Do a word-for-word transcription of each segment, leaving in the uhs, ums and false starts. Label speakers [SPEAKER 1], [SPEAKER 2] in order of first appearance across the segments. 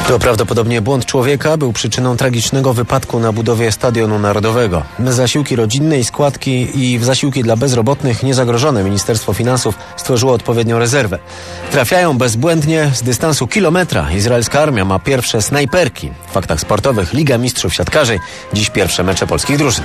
[SPEAKER 1] To prawdopodobnie błąd człowieka był przyczyną tragicznego wypadku na budowie Stadionu Narodowego. Zasiłki rodzinne i składki i w zasiłki dla bezrobotnych niezagrożone Ministerstwo Finansów stworzyło odpowiednią rezerwę. Trafiają bezbłędnie z dystansu kilometra. Izraelska armia ma pierwsze snajperki. W faktach sportowych Liga Mistrzów Siatkarzy. Dziś pierwsze mecze polskich drużyn.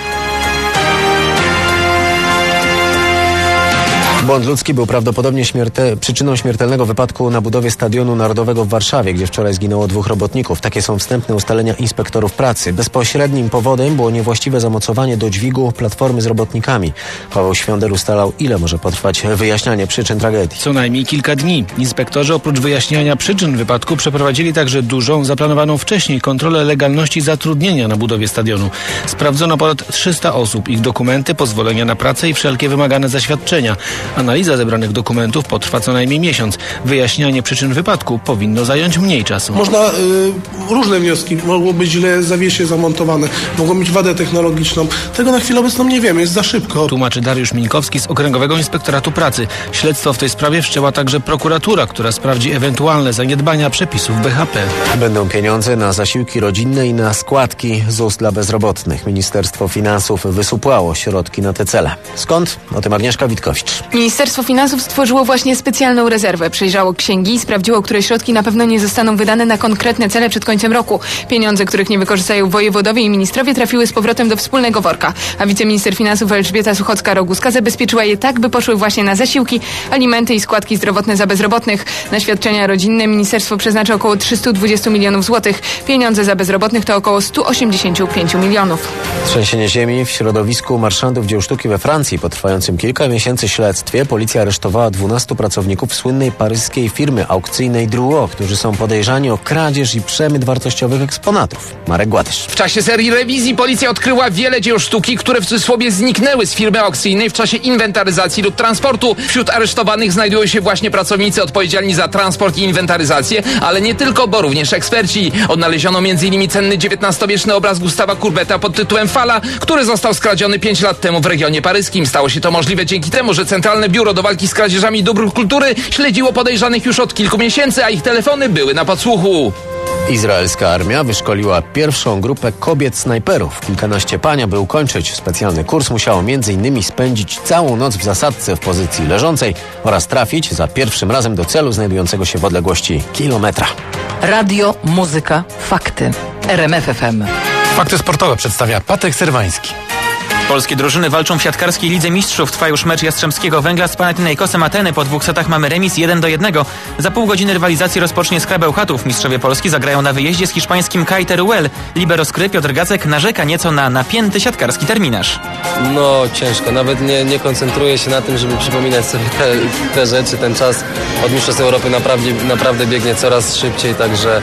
[SPEAKER 1] Błąd ludzki był prawdopodobnie śmierte, przyczyną śmiertelnego wypadku na budowie Stadionu Narodowego w Warszawie, gdzie wczoraj zginęło dwóch robotników. Takie są wstępne ustalenia inspektorów pracy. Bezpośrednim powodem było niewłaściwe zamocowanie do dźwigu platformy z robotnikami. Paweł Świądel ustalał, ile może potrwać wyjaśnianie przyczyn tragedii.
[SPEAKER 2] Co najmniej kilka dni. Inspektorzy oprócz wyjaśniania przyczyn wypadku przeprowadzili także dużą, zaplanowaną wcześniej kontrolę legalności zatrudnienia na budowie stadionu. Sprawdzono ponad trzysta osób, ich dokumenty, pozwolenia na pracę i wszelkie wymagane zaświadczenia. Analiza zebranych dokumentów potrwa co najmniej miesiąc. Wyjaśnianie przyczyn wypadku powinno zająć mniej czasu.
[SPEAKER 3] Można y, różne wnioski. Mogło być źle zawiesie zamontowane. Mogło mieć wadę technologiczną. Tego na chwilę obecną nie wiemy. Jest za szybko.
[SPEAKER 2] Tłumaczy Dariusz Mińkowski z Okręgowego Inspektoratu Pracy. Śledztwo w tej sprawie wszczęła także prokuratura, która sprawdzi ewentualne zaniedbania przepisów B H P.
[SPEAKER 1] Będą pieniądze na zasiłki rodzinne i na składki ZUS dla bezrobotnych. Ministerstwo Finansów wysupłało środki na te cele. Skąd? O tym Agnieszka Witkowicz.
[SPEAKER 4] Ministerstwo Finansów stworzyło właśnie specjalną rezerwę. Przejrzało księgi i sprawdziło, które środki na pewno nie zostaną wydane na konkretne cele przed końcem roku. Pieniądze, których nie wykorzystają wojewodowie i ministrowie, trafiły z powrotem do wspólnego worka. A wiceminister finansów Elżbieta Suchocka-Roguska zabezpieczyła je tak, by poszły właśnie na zasiłki, alimenty i składki zdrowotne za bezrobotnych. Na świadczenia rodzinne ministerstwo przeznaczy około trzysta dwadzieścia milionów złotych. Pieniądze za bezrobotnych to około sto osiemdziesiąt pięć milionów.
[SPEAKER 1] Trzęsienie ziemi w środowisku marszandów dzieł sztuki we Francji po trwającym kilka miesięcy śledztwie policja aresztowała dwunastu pracowników słynnej paryskiej firmy aukcyjnej Drouot, którzy są podejrzani o kradzież i przemyt wartościowych eksponatów. Marek Gładysz.
[SPEAKER 5] W czasie serii rewizji policja odkryła wiele dzieł sztuki, które w cudzysłowie zniknęły z firmy aukcyjnej w czasie inwentaryzacji lub transportu. Wśród aresztowanych znajdują się właśnie pracownicy odpowiedzialni za transport i inwentaryzację, ale nie tylko, bo również eksperci. Odnaleziono między innymi cenny dziewiętnastowieczny obraz Gustawa Courbeta pod tytułem Fala, który został skradziony pięć lat temu w regionie paryskim. Stało się to możliwe dzięki temu, że Centralne Biuro do Walki z Kradzieżami Dóbr Kultury śledziło podejrzanych już od kilku miesięcy, a ich telefony były na podsłuchu.
[SPEAKER 1] Izraelska armia wyszkoliła pierwszą grupę kobiet snajperów. Kilkanaście pań, aby ukończyć specjalny kurs, musiało między innymi spędzić całą noc w zasadce w pozycji leżącej oraz trafić za pierwszym razem do celu znajdującego się w odległości kilometra.
[SPEAKER 6] Radio, muzyka, fakty. R M F F M.
[SPEAKER 7] Fakty sportowe przedstawia Patryk Serwański.
[SPEAKER 8] Polskie drużyny walczą w siatkarskiej Lidze Mistrzów. Trwa już mecz Jastrzębskiego Węgla z Panathinaikosem Ateny. Po dwóch setach mamy remis jeden do jednego. Za pół godziny rywalizacji rozpocznie Skra Bełchatów. Mistrzowie Polski zagrają na wyjeździe z hiszpańskim K T R U L. Libero Skry Piotr Gacek narzeka nieco na napięty siatkarski terminarz.
[SPEAKER 9] No ciężko, nawet nie, nie koncentruję się na tym, żeby przypominać sobie te, te rzeczy. Ten czas od Mistrzostw Europy naprawdę, naprawdę biegnie coraz szybciej, także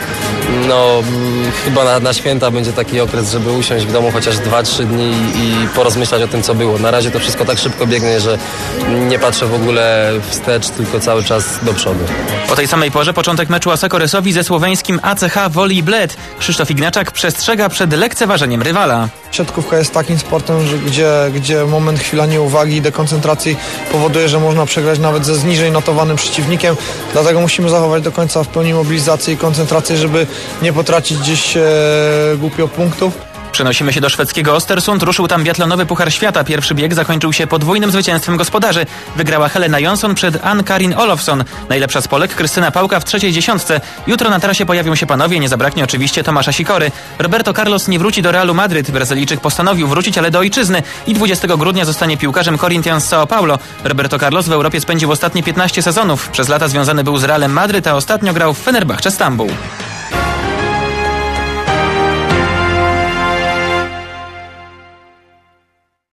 [SPEAKER 9] no mm, chyba na, na święta będzie taki okres, żeby usiąść w domu chociaż dwa trzy dni i, i porozmyślać o tym, co było. Na razie to wszystko tak szybko biegnie, że nie patrzę w ogóle wstecz, tylko cały czas do przodu.
[SPEAKER 8] O tej samej porze początek meczu Asekoresowi ze słoweńskim A C H Woli Bled. Krzysztof Ignaczak przestrzega przed lekceważeniem rywala.
[SPEAKER 10] Siatkówka jest takim sportem, że gdzie, gdzie moment, chwila nieuwagi i dekoncentracji powoduje, że można przegrać nawet ze zniżej notowanym przeciwnikiem. Dlatego musimy zachować do końca w pełni mobilizację i koncentrację, żeby nie potracić gdzieś e, głupio punktów.
[SPEAKER 8] Przenosimy się do szwedzkiego Östersund. Ruszył tam biatlonowy Puchar Świata. Pierwszy bieg zakończył się podwójnym zwycięstwem gospodarzy. Wygrała Helena Jonsson przed Ann-Karin Olofsson. Najlepsza z Polek Krystyna Pałka w trzeciej dziesiątce. Jutro na trasie pojawią się panowie. Nie zabraknie oczywiście Tomasza Sikory. Roberto Carlos nie wróci do Realu Madryt. Brazylijczyk postanowił wrócić, ale do ojczyzny. I dwudziestego grudnia zostanie piłkarzem Corinthians São Paulo. Roberto Carlos w Europie spędził ostatnie piętnaście sezonów. Przez lata związany był z Realem Madryt, a ostatnio grał w Fenerbahce Stambuł.